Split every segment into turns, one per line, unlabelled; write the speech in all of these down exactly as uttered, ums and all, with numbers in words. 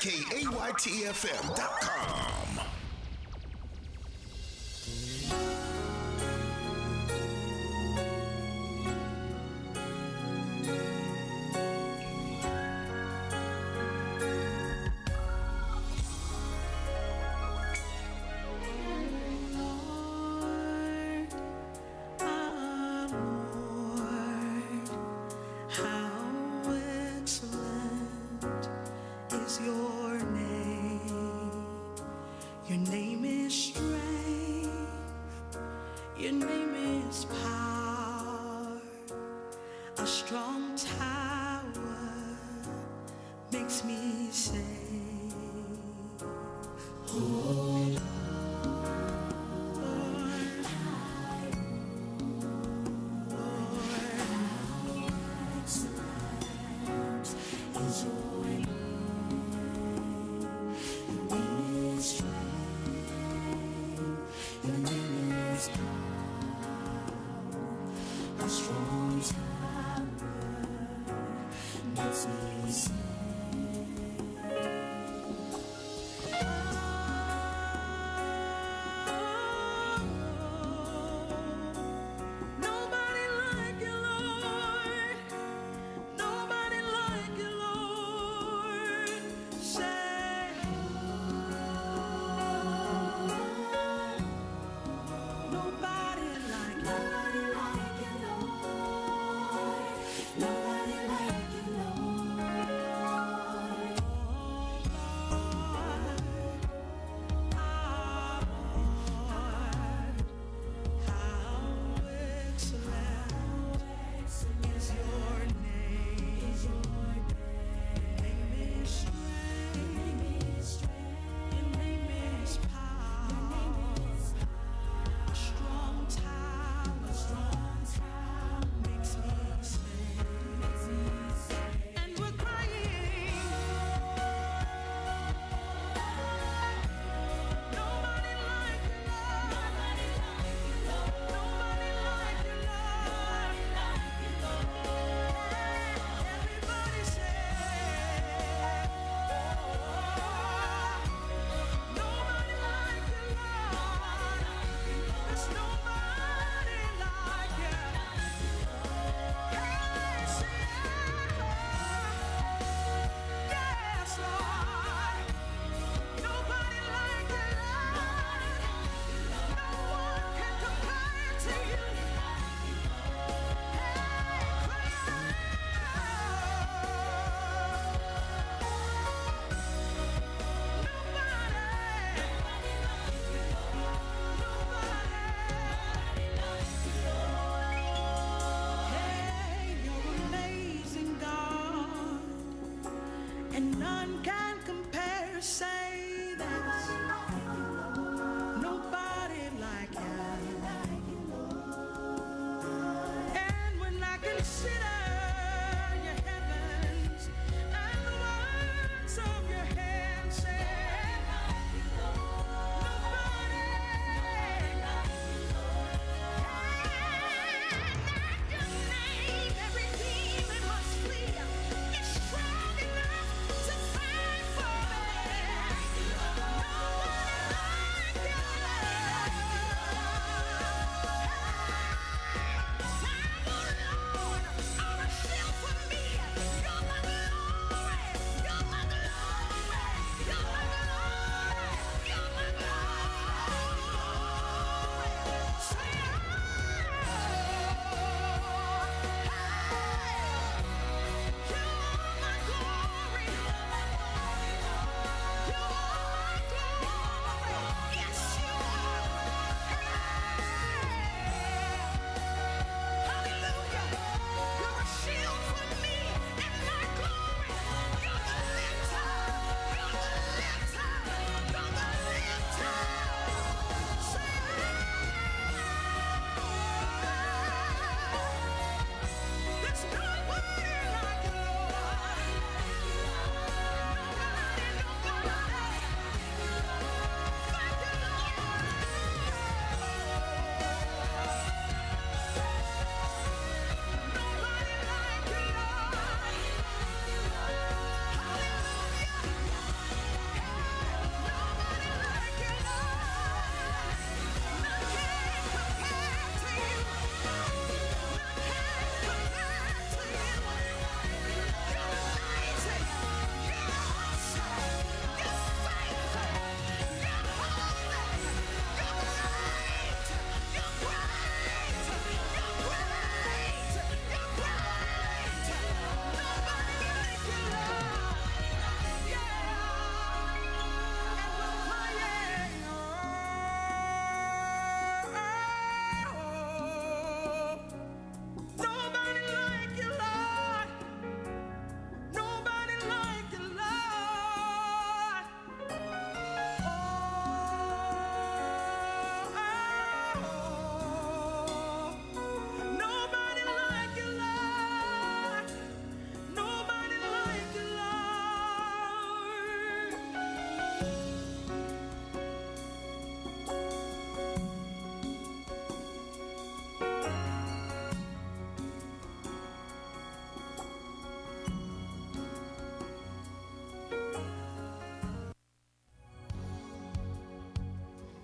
K A Y T F M dot com.
Makes me say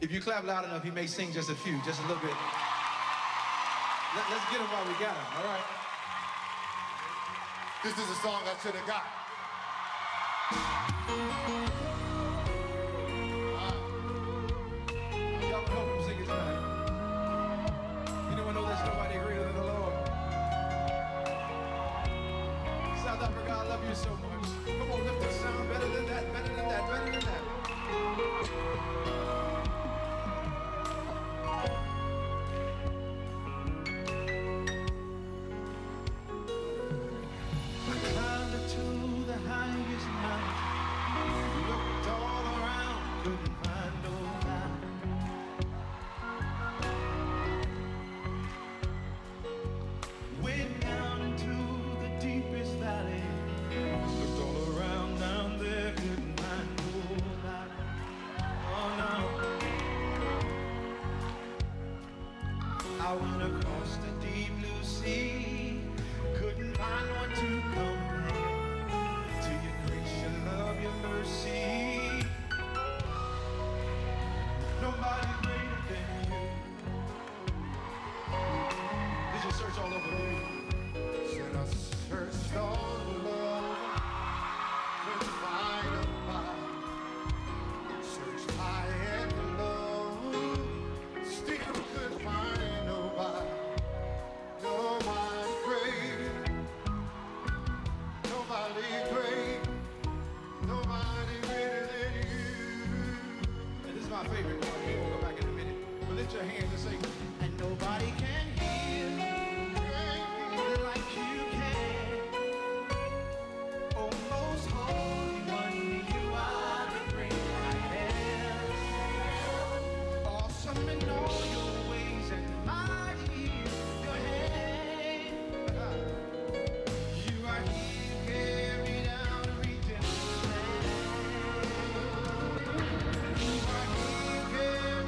If you clap loud enough, he may sing just a few, just a little bit. Let, let's get him while we got him, all right?
This is a song I should have got.
Y'all can help him sing it tonight. Anyone know there's nobody greater than the Lord? South Africa, I love you so much. Come on, lift the sound better than that, better than that, better than that. I climbed up to the highest mountain, looked all around, couldn't find nobody. Went down into the deepest valley, looked all around down there, couldn't find nobody. Oh no. I went across the deep blue sea, couldn't find one to compare to your grace, your love, your mercy. Nobody greater than you. Did you search all over you?
Said I searched all over, couldn't find nobody. Searched high and low, still couldn't find nobody. Nobody great, nobody great, nobody greater than you.
And this is my favorite part. We'll go back in a minute. But lift your hands and say, and nobody can heal like you can. Oh, most holy one, you are the great I am. Awesome in all your ways and mighty your hand. You are here, carried out redemption. You are here, carried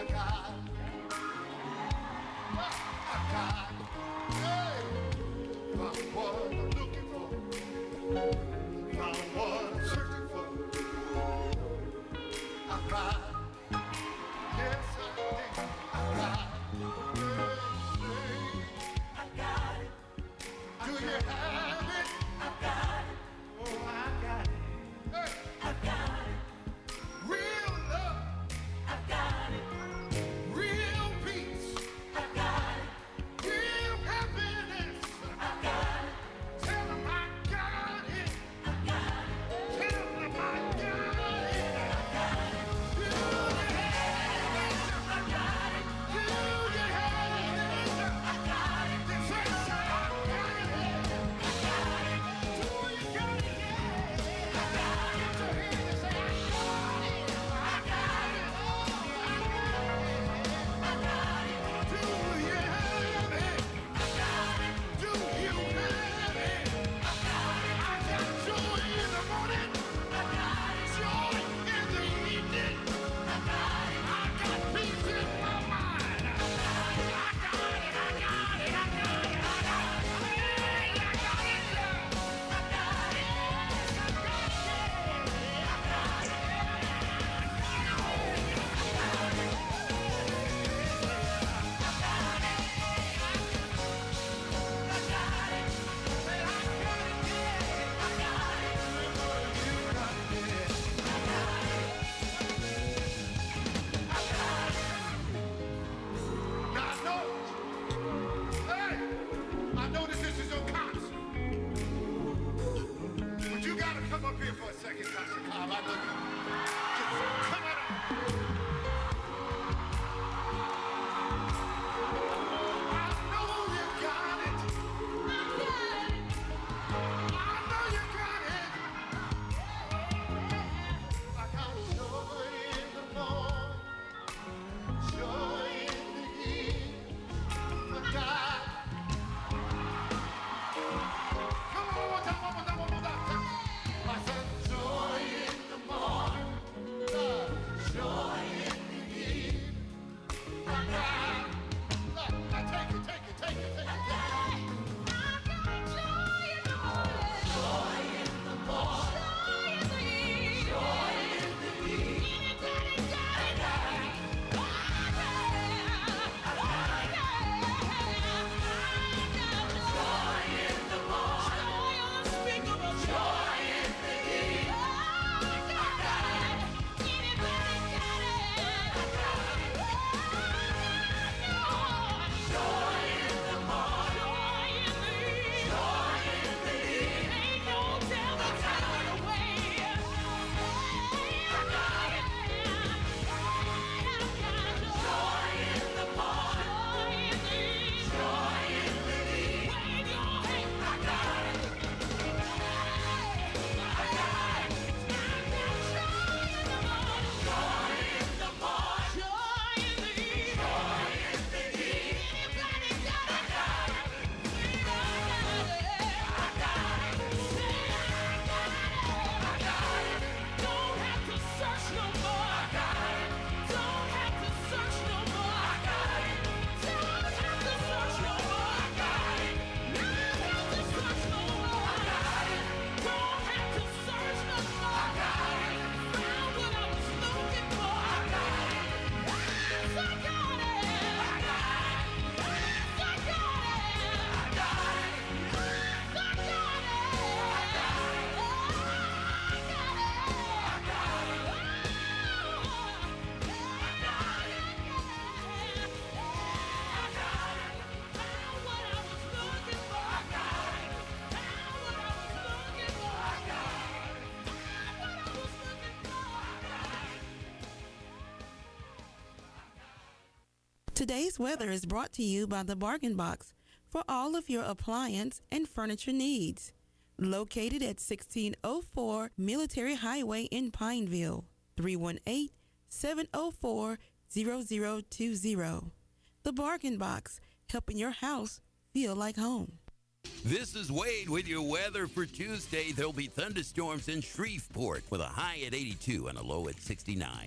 Today's weather is brought to you by the Bargain Box for all of your appliance and furniture needs. Located at sixteen oh four Military Highway in Pineville, three one eight, seven oh four, zero zero two zero. The Bargain Box, helping your house feel like home.
This is Wade with your weather for Tuesday. There'll be thunderstorms in Shreveport with a high at eighty-two and a low at sixty-nine.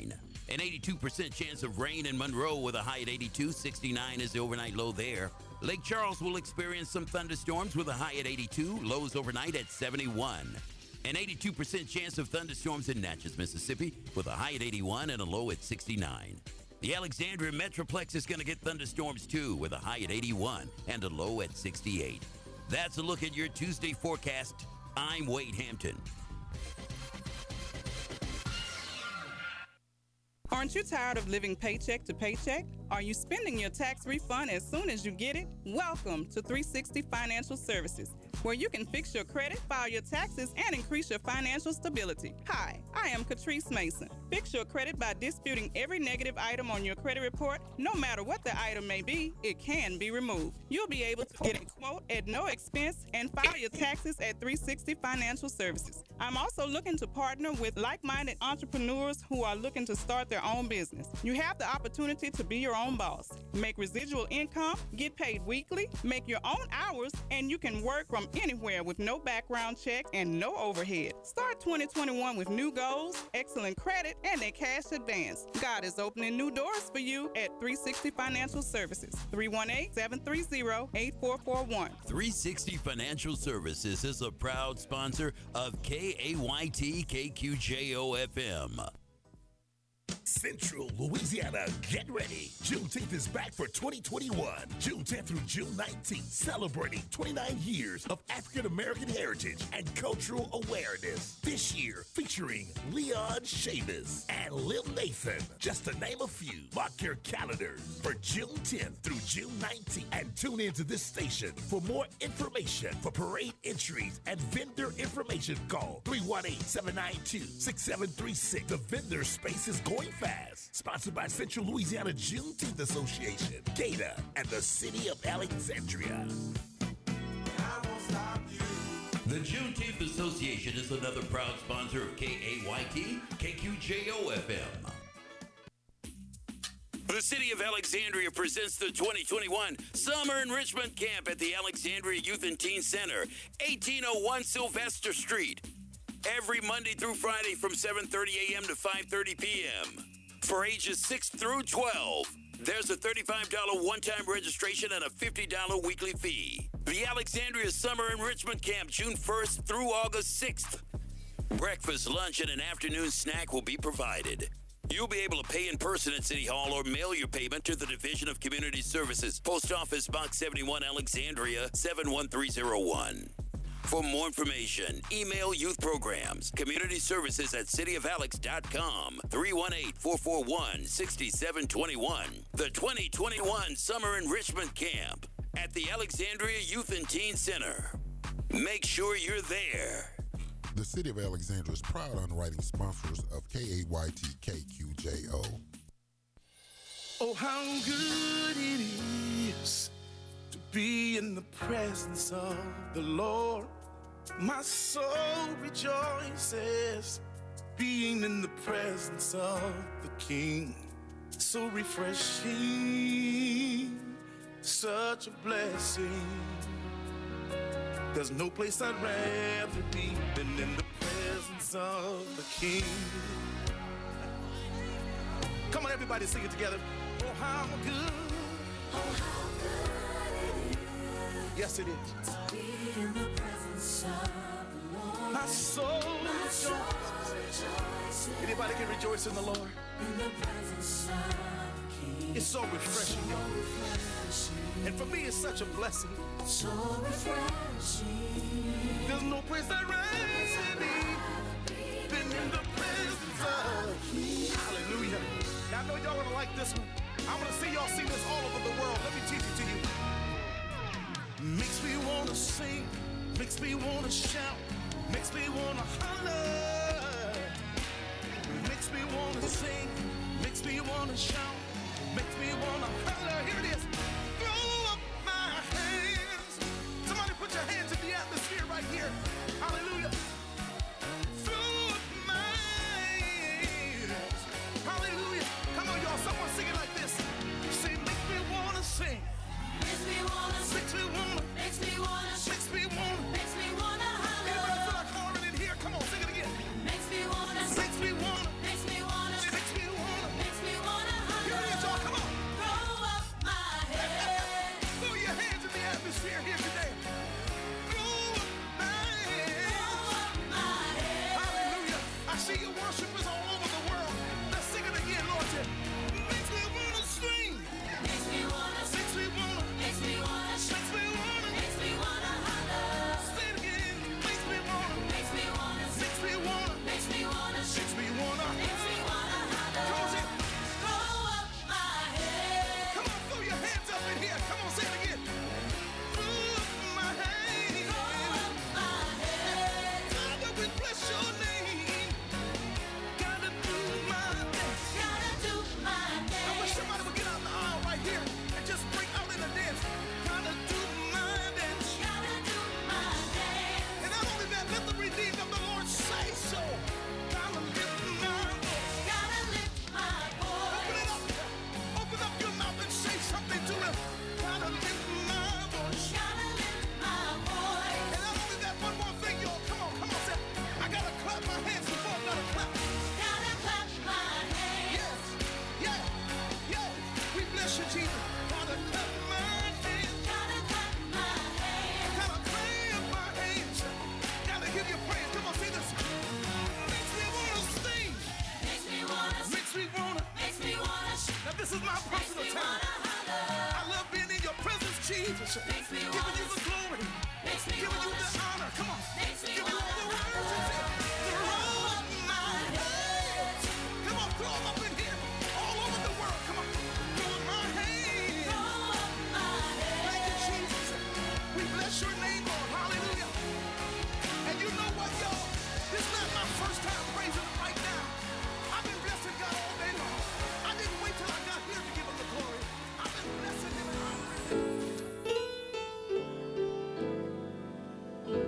An eighty-two percent chance of rain in Monroe with a high at eighty-two. sixty-nine is the overnight low there. Lake Charles will experience some thunderstorms with a high at eighty-two. Lows overnight at seventy-one. An eighty-two percent chance of thunderstorms in Natchez, Mississippi with a high at eighty-one and a low at sixty-nine. The Alexandria Metroplex is going to get thunderstorms too with a high at eighty-one and a low at sixty-eight. That's a look at your Tuesday forecast. I'm Wade Hampton.
Aren't you tired of living paycheck to paycheck? Are you spending your tax refund as soon as you get it? Welcome to three sixty Financial Services, where you can fix your credit, file your taxes, and increase your financial stability. Hi, I am Catrice Mason. Fix your credit by disputing every negative item on your credit report. No matter what the item may be, it can be removed. You'll be able to get a quote at no expense and file your taxes at three sixty Financial Services. I'm also looking to partner with like-minded entrepreneurs who are looking to start their own business. You have the opportunity to be your own boss, make residual income, get paid weekly, make your own hours, and you can work from anywhere with no background check and no overhead. Start twenty twenty-one with new goals, excellent credit, and a cash advance. God is opening new doors for you at three sixty Financial Services. three one eight, seven three zero, eight four four one.
three sixty Financial Services is a proud sponsor of K A Y T K Q J O F M.
Central Louisiana, get ready. Juneteenth is back for twenty twenty-one. June tenth through June nineteenth, celebrating twenty-nine years of African American heritage and cultural awareness. This year, featuring Leon Chavis and Lil Nathan, just to name a few. Mark your calendars for June tenth through June nineteenth and tune into this station for more information. For parade entries and vendor information, call three one eight, seven nine two, six seven three six. The vendor space is going fast. Sponsored by Central Louisiana Juneteenth Association, GATA, and the City of Alexandria.
The Juneteenth Association is another proud sponsor of K A Y T K Q J O F M. The City of Alexandria presents the twenty twenty-one Summer Enrichment Camp at the Alexandria Youth and Teen Center, eighteen oh one Sylvester Street. Every Monday through Friday from seven thirty a.m. to five thirty p.m. For ages six through twelve. There's a thirty-five dollars one-time registration and a fifty dollars weekly fee. The Alexandria Summer Enrichment Camp, June first through August sixth. Breakfast, lunch, and an afternoon snack will be provided. You'll be able to pay in person at City Hall or mail your payment to the Division of Community Services, Post Office Box seventy-one, Alexandria, seven one three zero one. For more information, email youth programs, community services at city of alex dot com, three one eight, four four one, six seven two one. The twenty twenty-one Summer Enrichment Camp at the Alexandria Youth and Teen Center. Make sure you're there.
The City of Alexandria is proud underwriting sponsors of K A Y T K Q J O.
Oh, how good it is to be in the presence of the Lord. My soul rejoices, being in the presence of the King. So refreshing, such a blessing. There's no place I'd rather be than in the presence of the King. Come on, everybody, sing it together. Oh, how good. Oh, how good it is. Yes, it is. To be in the presence of the Lord. My soul, My soul rejoices. Anybody can rejoice in the Lord. In the presence of the King. It's so refreshing. So refreshing. And for me, it's such a blessing. So refreshing. There's no place I'd rather be than in the presence of the King. Hallelujah. Now, I know y'all gonna like this one. I want to see y'all sing this all over the world. Let me teach it to you. Makes me want to sing, makes me want to shout, makes me want to holler. Makes me want to sing, makes me want to shout, makes me want to holler. Here it is. Throw up my hands. Somebody put your hands in the atmosphere right here. Hallelujah. Throw up my hands. Hallelujah. Come on, y'all. Someone sing it like this. Say, make me want to sing. Makes me wanna, makes me wanna, makes me wanna, makes me wanna, makes me wanna holler. Anybody feel like hollering in here? Come on, sing it again. Makes me wanna, makes me wanna, makes me wanna, makes me wanna, bless you, Jesus. Gotta cut my hands. Gotta cut my hands. Gotta clap my hands. Gotta give you praise. Come on, sing this. Makes me wanna sing. Makes me wanna. Makes me wanna. Makes me wanna. Now this is my personal time. I love being in your presence, Jesus. Makes me wanna. Giving you the glory. Makes me giving wanna. You the honor. Come on. Makes me give wanna. You all the words. Throw up my hands. Come on, throw them up in here. All over the world. Come on. Throw up my hands. Throw up my hands. Thank you, Jesus. We bless your name, Lord. Hallelujah. And you know what, y'all? This is not my first time praising him right now. I've been blessing God all day long. I didn't wait till I got here to give him the glory. I've been blessing him and honoring him.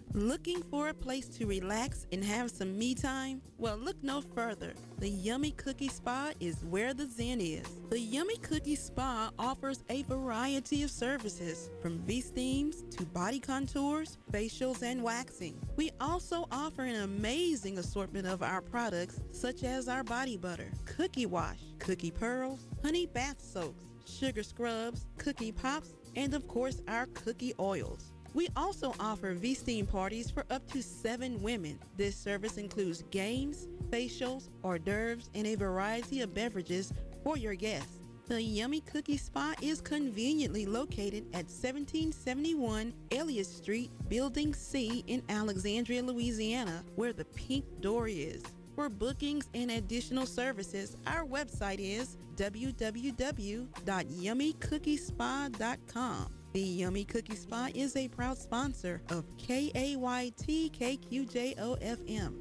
Looking for a place to relax and have some me time? Well, look no further. The Yummy Cookie Spa is where the zen is. The Yummy Cookie Spa offers a variety of services, from V-steams to body contours, facials, and waxing. We also offer an amazing assortment of our products, such as our body butter, cookie wash, cookie pearls, honey bath soaks, sugar scrubs, cookie pops, and of course our cookie oils. We also offer V-steam parties for up to seven women. This service includes games, facials, hors d'oeuvres, and a variety of beverages for your guests. The Yummy Cookie Spa is conveniently located at seventeen seventy-one Elliott Street, Building C in Alexandria, Louisiana, where the pink door is. For bookings and additional services, our website is w w w dot yummy cookie spa dot com. The Yummy Cookie Spa is a proud sponsor of K A Y T K Q J O F M.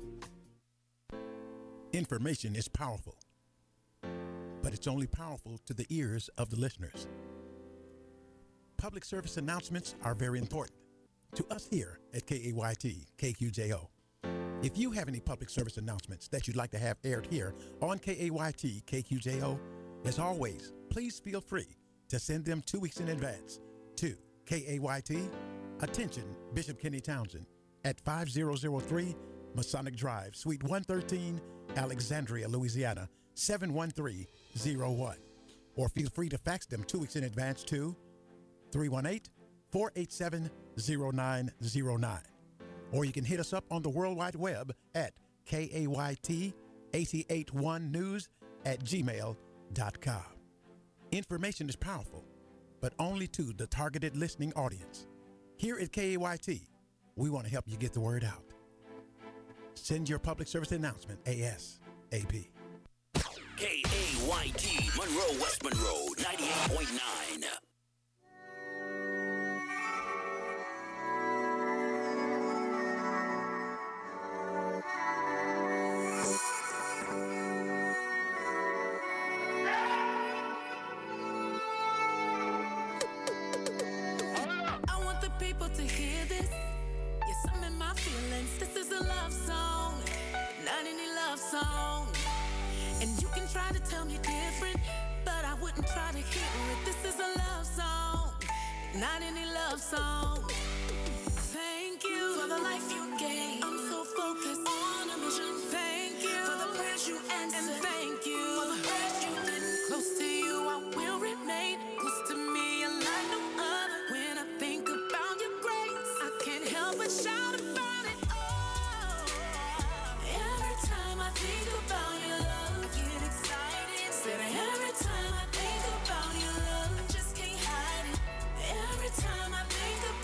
Information is powerful, but it's only powerful to the ears of the listeners. Public service announcements are very important to us here at K A Y T K Q J O. If you have any public service announcements that you'd like to have aired here on K A Y T K Q J O, as always, please feel free to send them two weeks in advance to K A Y T, attention Bishop Kenny Townsend, at five thousand three Masonic Drive, Suite one thirteen, Alexandria, Louisiana, seven one three zero one. Or feel free to fax them two weeks in advance to three one eight, four eight seven, zero nine zero nine. Or you can hit us up on the World Wide Web at K A Y T eight eight one news at gmail dot com. Information is powerful, but only to the targeted listening audience. Here at K A Y T, we want to help you get the word out. Send your public service announcement ASAP.
K A Y T, Monroe, West Monroe, ninety-eight point nine.
Not any love song. Thank you for the life you gave. I'm so focused on a mission. Thank you for the prayers you answered. And thank you for the prayers you did. Close to you, I will remain. Close to me, a like no other. When I think about your grace, I can't help but shout about it. Oh, every time I think about your love, I get excited. Said every time I think about your love, I just can't hide it. Every time I think about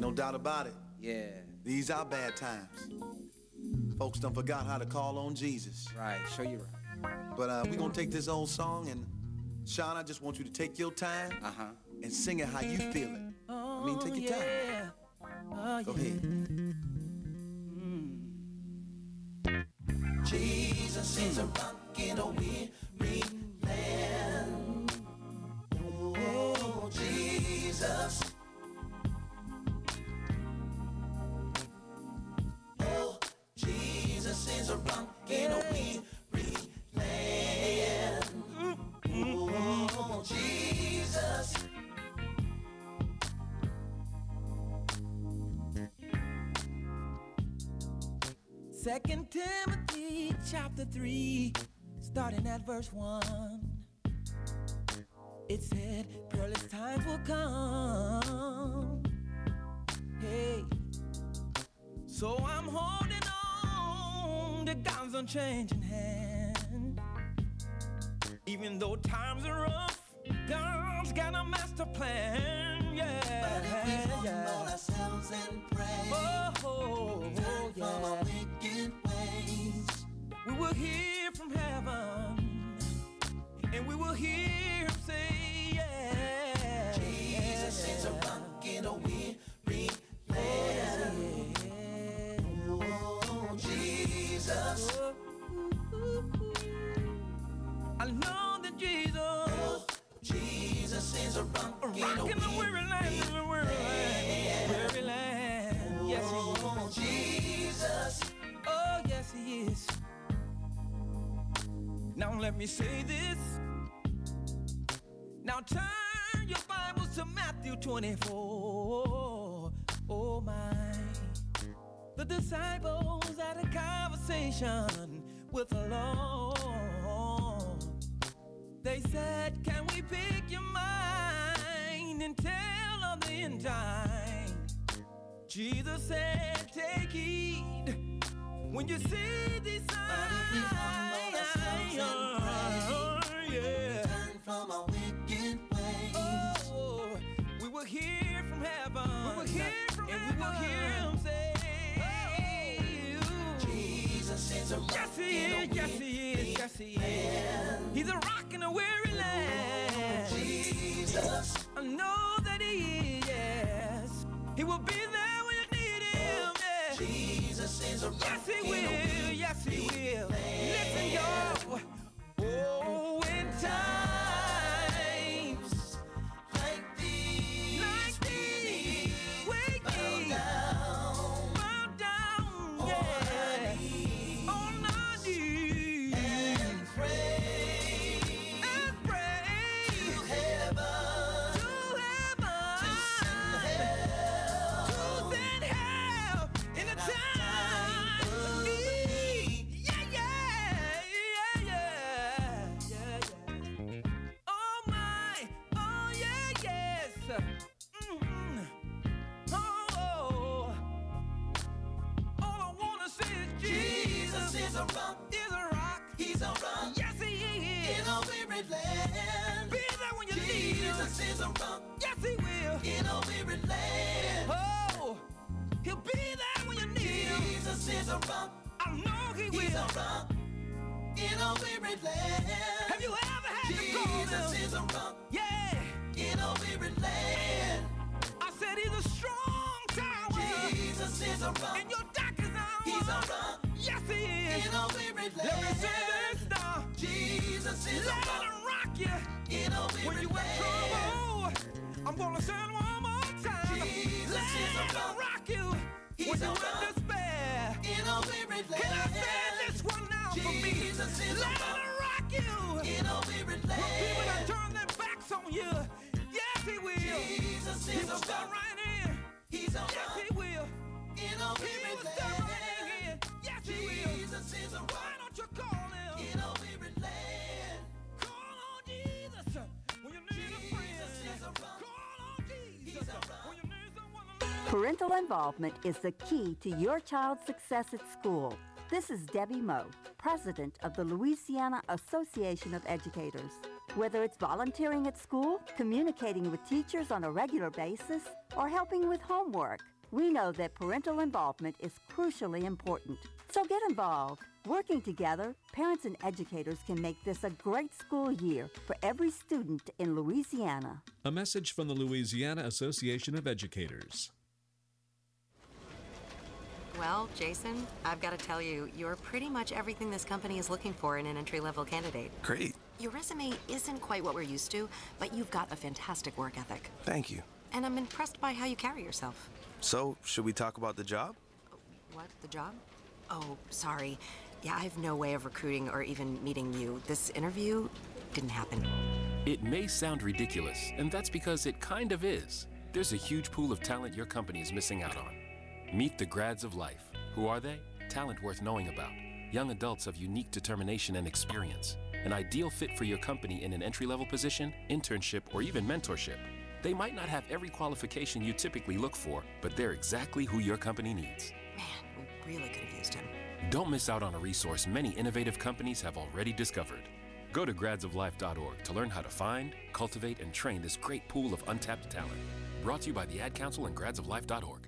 no doubt about it.
Yeah.
These are bad times. Folks done forgot how to call on Jesus.
Right, sure you're right.
But uh, we're gonna take this old song, and Sean, I just want you to take your time
uh-huh.
and sing it how you feel it. I mean, take your time.
Oh,
Go ahead.
Mm.
Jesus is a rock in a weary land. Oh, Jesus. Oh, Jesus is a rock in a weary land. Oh, Jesus.
Second Timothy chapter three, starting at verse one. It said, perilous times will come. Hey, so I'm holding on to God's unchanging hand. Even though times are rough, God's got a master plan. Yeah,
but if we humble
yeah.
ourselves and pray,
oh, oh,
turn
oh,
from our
yeah.
wicked ways,
we will hear from heaven, and we will hear him say, yeah.
Jesus is a rock in a weary land. Oh, Jesus.
I know that Jesus,
oh, Jesus is a rock,
a rock in the weary land, in the weary land, weary land. Yes,
oh,
he is.
Jesus.
Oh, yes, he is. Now let me say this. Now turn your Bibles to Matthew twenty-four. Oh my. The disciples had a conversation with the Lord. They said, can we pick your mind and tell of the end time? Jesus said, take heed when you see these signs.
Oh,
yeah.
Turn from our wicked ways.
Oh, we will hear from heaven. We will hear from and heaven. We will hear him say, oh,
Jesus is a rock.
yes, he is. Yes, he is. Yes, he is. He's a rock in a weary land.
Jesus.
I know that he is. Yes, he will be there when you need him. Yeah.
Jesus is a rock.
Yes, he will. Yes, he will. Listen, y'all. Oh, in times
like these,
like these, we
bow down,
bow down, yeah, on our knees
and pray,
and pray
to heaven,
to heaven,
to send help,
to send help in the time of need. Yeah, yeah, yeah, yeah, yeah, yeah. Oh my, oh yeah, yes. Mm-hmm. Oh, oh, all I wanna say is Jesus,
Jesus is a rock,
is a rock.
he's a rock,
Yes, he is.
in a weary land.
Be there when you need him.
Jesus is a rock,
Yes, he will.
in a weary land.
Oh, he'll be there when you need him.
Jesus is a rock,
I know he
he's
will.
a rock, in a weary land.
Have you ever had to call
Jesus
him?
is a rock,
Yeah.
in a weary land.
I said he's a strong tower.
Jesus is a rock,
In your darkest hour.
he's a rock,
Yes, he is.
in a weary land.
Let me say this now.
Jesus is a
Let
rock,
him rock you.
in a
When
weary
you in
land.
trouble, I'm gonna say it one more time.
Jesus
Let
is a
him
rock.
rock you.
He's
When
a
you're
rock.
in despair.
In a weary land.
Can I say this one now for me?
Jesus is a
Let
rock.
him rock you.
In a weary
When people that
land.
turn their backs on you, yes, he will.
Jesus
He
is
will
a
step
rock.
right in.
He's a
Yes,
rock.
he will.
In a
He
weary
will step right
land.
in. Yes, he will.
Jesus is a
Why
rock.
don't you call him?
In a weary land.
Call on Jesus when you need a friend.
Jesus is a rock.
Call on Jesus
He's a rock.
when you need someone to love.
Parental involvement is the key to your child's success at school. This is Debbie Moe, president of the Louisiana Association of Educators. Whether it's volunteering at school, communicating with teachers on a regular basis, or helping with homework, We know that parental involvement is crucially important. So get involved. Working together, parents and educators can make this a great school year for every student in Louisiana.
A message from the Louisiana Association of Educators.
Well, Jason, I've got to tell you, you're pretty much everything this company is looking for in an entry-level candidate.
Great.
Your resume isn't quite what we're used to, but you've got a fantastic work ethic.
Thank you.
And I'm impressed by how you carry yourself.
So, should we talk about the job?
What, the job? Oh, sorry. Yeah, I have no way of recruiting or even meeting you. This interview didn't happen.
It may sound ridiculous, and that's because it kind of is. There's a huge pool of talent your company is missing out on. Meet the grads of life. Who are they? Talent worth knowing about. Young adults of unique determination and experience. An ideal fit for your company in an entry-level position, internship, or even mentorship. They might not have every qualification you typically look for, but they're exactly who your company needs.
Man, we really could have used him.
Don't miss out on a resource many innovative companies have already discovered. Go to grads of life dot org to learn how to find, cultivate, and train this great pool of untapped talent. Brought to you by the Ad Council and grads of life dot org.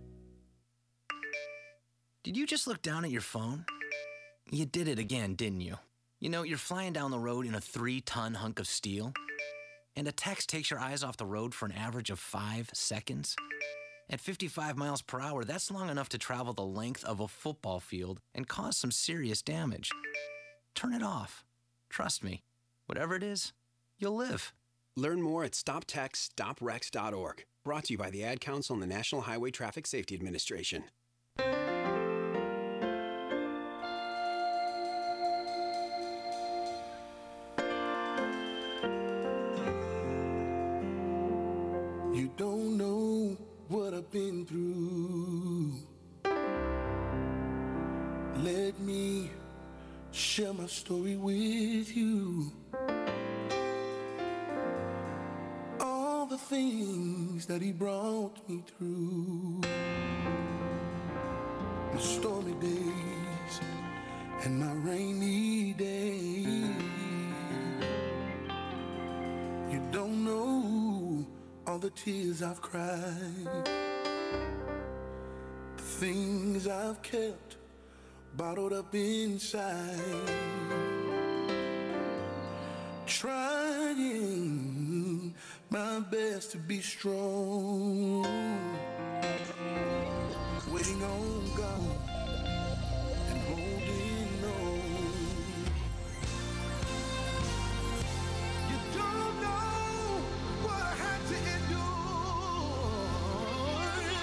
Did you just look down at your phone? You did it again, didn't you? You know, you're flying down the road in a three-ton hunk of steel, and a text takes your eyes off the road for an average of five seconds. At fifty-five miles per hour, that's long enough to travel the length of a football field and cause some serious damage. Turn it off. Trust me, whatever it is, you'll live.
Learn more at stop text stop wrecks dot org. Brought to you by the Ad Council and the National Highway Traffic Safety Administration.
You don't know what I've been through. Let me share my story with you. All the things that he brought me through. My stormy days and my rainy days. You don't know all the tears I've cried, the things I've kept bottled up inside, trying my best to be strong, waiting on God and holding on. You don't know what I had to endure,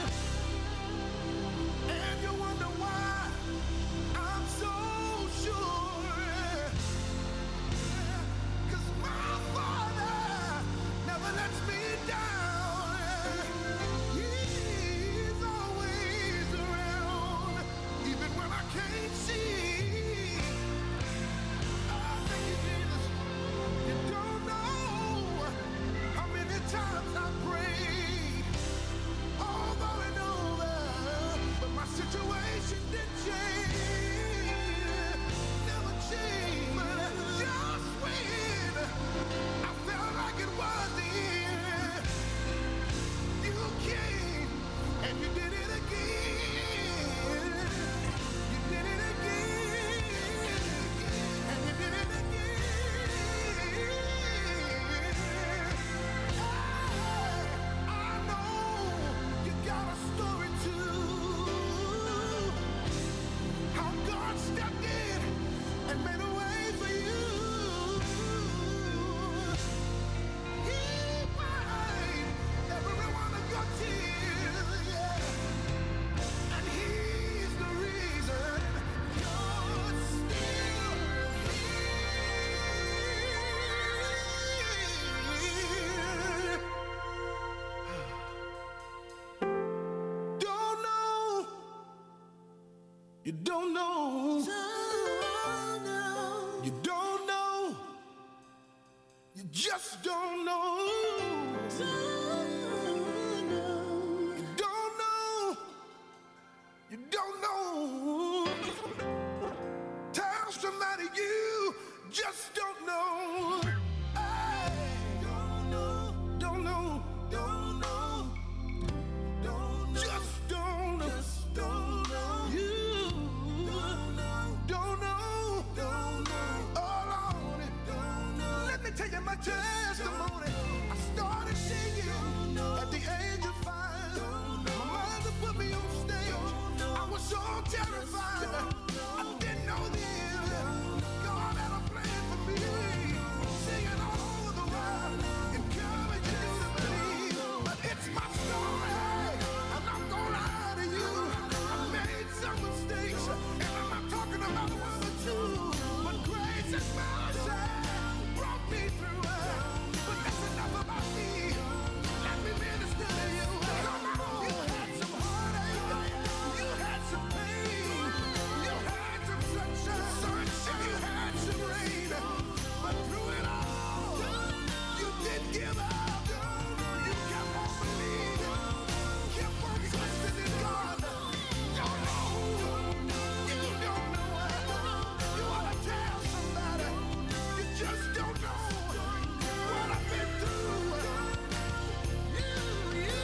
and you wonder why I'm so sure. 'Cause my Father never lets me down. He's always around, even when I can't see. Oh, thank you, Jesus. You don't know how many times I prayed over and over, but my situation didn't change, never changed. But just when I felt like it was the end, you came and you did it again. You did it again, and you did it again. I know you got a story too. How God stepped in and made a way for you. He wiped every one of your tears, yeah. And He's the reason you're still here. Don't know. You don't know. You don't know. You just don't know. You don't know. You don't know. Tell somebody you just don't know. Hey. Don't know. Don't know. Don't know. Don't know. Just don't my testimony. I started singing at the age of five. My mother put me on stage. I was so terrified. I didn't know then God had a plan for me. Singing all over the world, encouraging you to believe. But it's my story, and I'm gonna lie to you. I made some mistakes, and I'm not talking about one or two. But grace and mercy brought me through. But that's enough about me. Let me minister to you. You had some heartache. You had some pain. You had some sunshine. Sunshine. You had some rain. But through it all, you didn't give up. You kept on believing. Kept on trusting in God. Don't know. You don't know what. You ought to tell somebody. You just don't know what I've been through. You, you.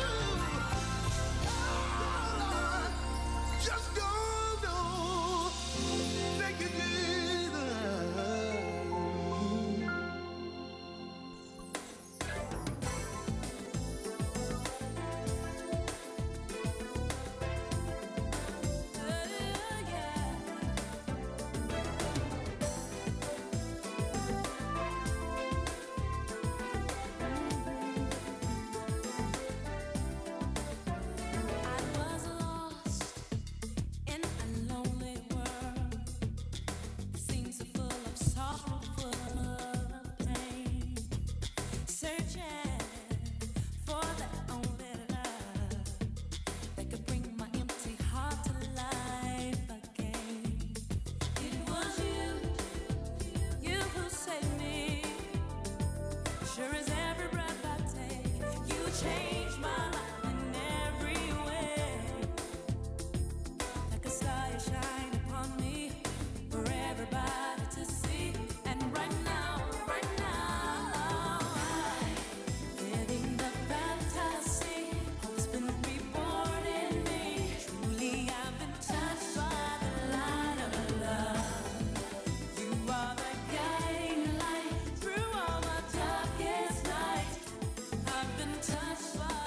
Oh, Lord. Just don't know. Thank you, Jesus.
I was lost in a lonely world. It seems so full of sorrow, full of pain. Searching for that only love that could bring my empty heart to life again. It was you, you who saved me. Sure as every breath I take, you changed my life in every way. Like a star you shine upon me for everybody to see. And right now, right now, I live in the fantasy. Hope's been reborn in me. Truly, I've been touched by the light of love. You are the guiding light through all my darkest nights. I've been touched by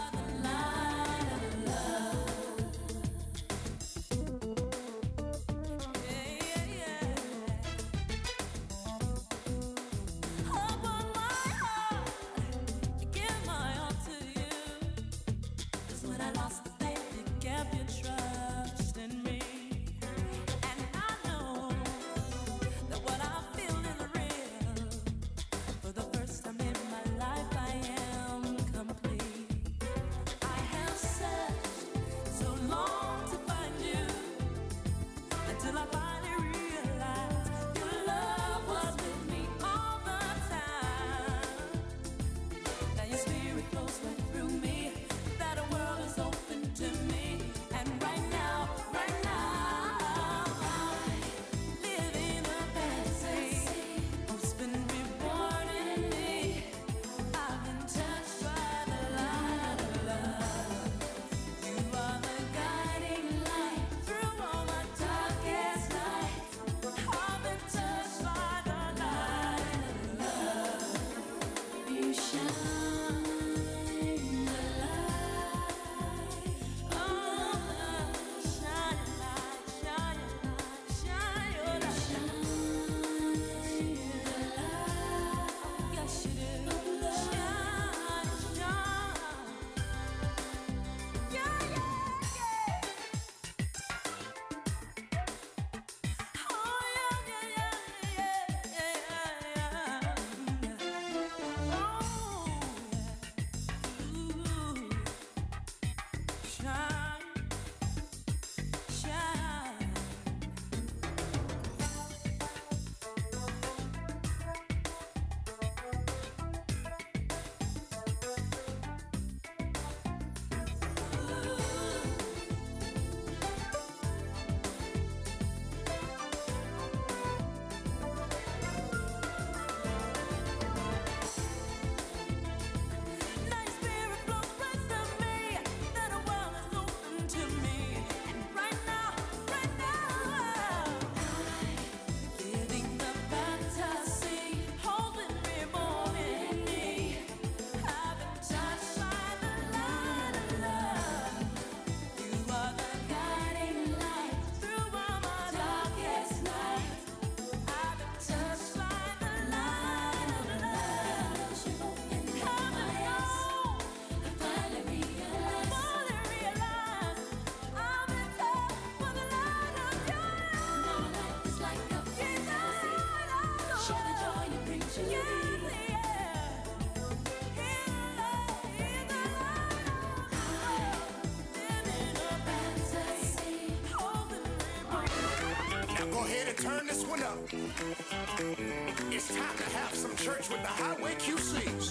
Now go ahead and turn this one up. It's time to have some church with the Highway Q Cs.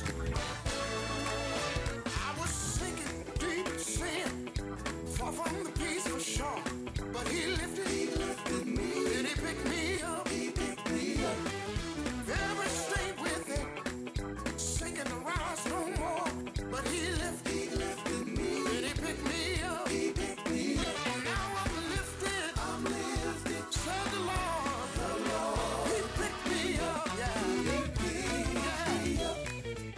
I was sinking deep in sin, far from the peace for sure. But he lifted, he lifted me, and he picked me up. He picked me up. Never stayed with it, sinking the rise no more. But he lifted, he lifted me, and he picked me up. He picked me up. Now I'm lifted, I'm lifted. Said the Lord, the Lord. He picked me up, yeah. He picked me up.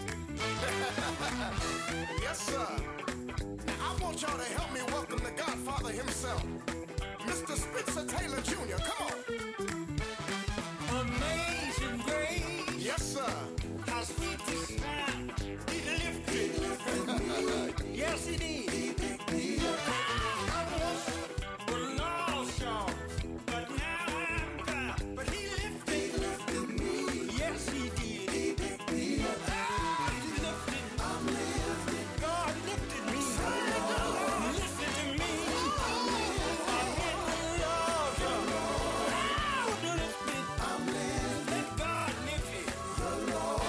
Yes, sir. Now I want y'all to help me welcome the Godfather himself, Mister Spencer Taylor Junior Come on.
Amazing grace.
Yes, sir.
How sweet the sound. He lifted. He lifted me. Yes, he did. He picked me up. I once was lost, y'all, but now I'm found. But he lifted. He lifted me. Yes, he did. He picked me up. Ah, he lifted. I'm lifted. God lifted me. God lifted to me. I'm lifted. I'm in the Lord, y'all. Ah, lifted. I'm lifted. Let God lift it. The Lord.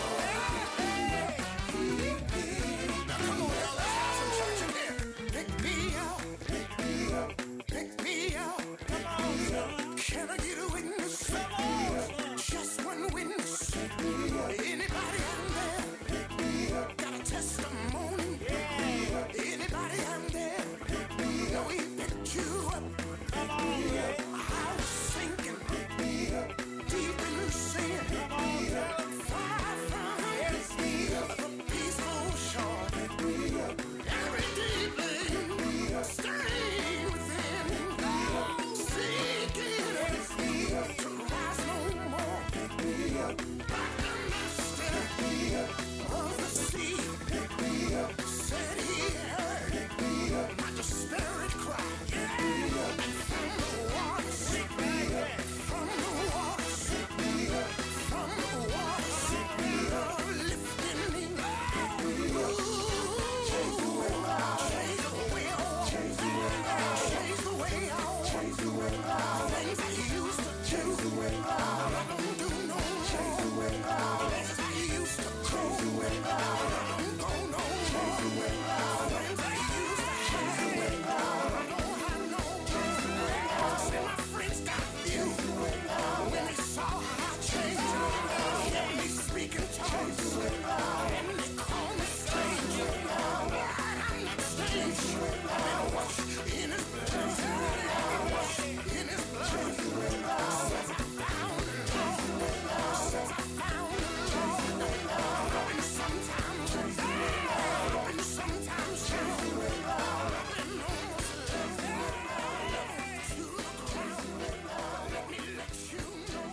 Now come on, y'all, let's have some church in here. Pick me up, pick me up, pick me up. Come on, son. Can I get a witness? Come on, just one witness. Pick me up. Anybody out there? Pick me up. Got a testimony? Pick me up. Anybody out there? Pick me up. Know he picked you up. Come on, yeah. I was sinking. Pick me up. Deep in sin. Come on, up. Far from yes, me up. The peaceful shore. Pick me up. Every deeply stay within. Seeking to rise no more. Pick me up. Like the master of the sea. Pick me up. Said he heard. Pick me up. My despaired cry. Pick me up. And from the waters. Pick me up. From the waters. Pick me up. From the waters. Pick me up. Lifting me. Pick me up. Change the way out. Change the way out. Change the way out. Change the way out. Change the way out. Things I used to change the way out. I don't do no more. Change the way out. Things I used to change the way out. I don't go no more. Change the way out. Things I used to change the way out. I don't have no change the way out. See, my friends got you when they saw how I changed. They heard me speaking tongues and they call me strange. I'm not strange. I've been washed in his blood. I've been washed in his blood. Since I found the Lord. Since I found the Lord. And sometimes, and sometimes, I've been almost loved to the ground. Let me let you know.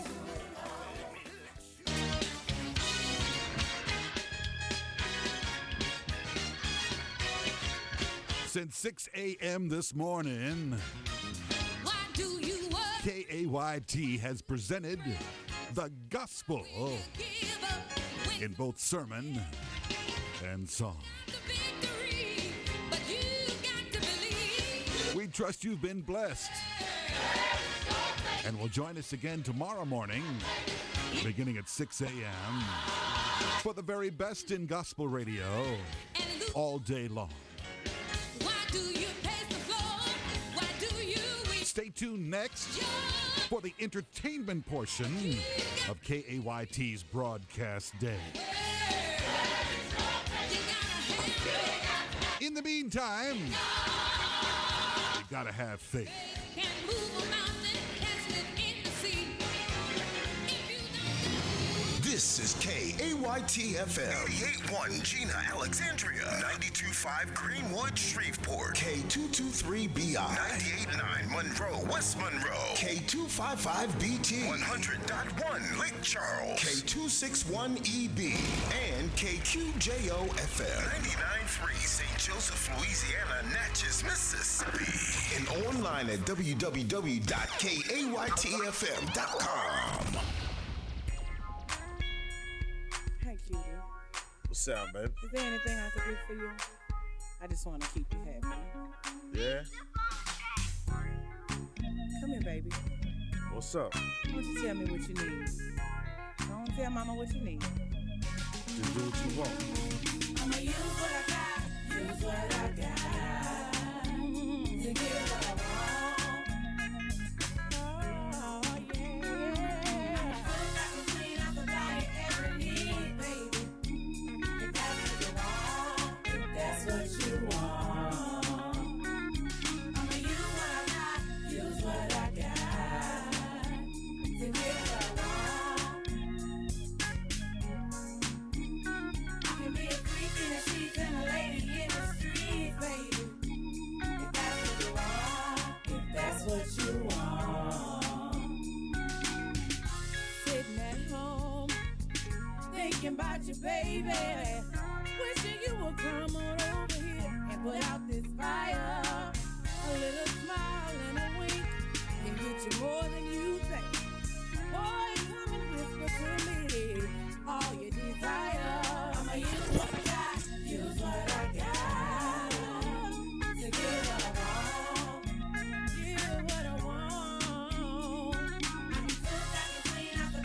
Since six a.m. this morning, K A Y T has presented the gospel in both sermon and song. We trust you've been blessed and will join us again tomorrow morning, beginning at six a.m. for the very best in gospel radio all day long. Stay tuned next for the entertainment portion of K A Y T's broadcast day. In the meantime, you gotta have faith.
This is K A Y T F M eighty-eight point one Gina, Alexandria, ninety-two point five Greenwood, Shreveport, K two two three B I, ninety-eight point nine Monroe, West Monroe, K two five five B T, one hundred point one Lake Charles, K two six one E B, and K Q J O F M, ninety-nine point three Saint Joseph, Louisiana, Natchez, Mississippi, and online at w w w dot k a y t f m dot com.
yourself, baby.
Is there anything I could do for you? I just want to keep you happy.
Yeah?
Come here, baby.
What's up?
Why don't you tell me what you need? Don't tell mama what you need.
Just do what you want.
I'ma use what I got, use what I got. To get what I want. Oh, yeah. I'ma put that clean, I supply every need, baby. If that's what you want, if that's what you want. I'ma use what I got, use what I got. To get what I want. I can be a freak in the sheets and a lady in the street, baby. If that's what you want, if that's what you want.
Sitting at home,
Thinking about you, baby.
wishing you would come on over here
And put out this fire.
A little smile and a wink can get you more than you think. Boy,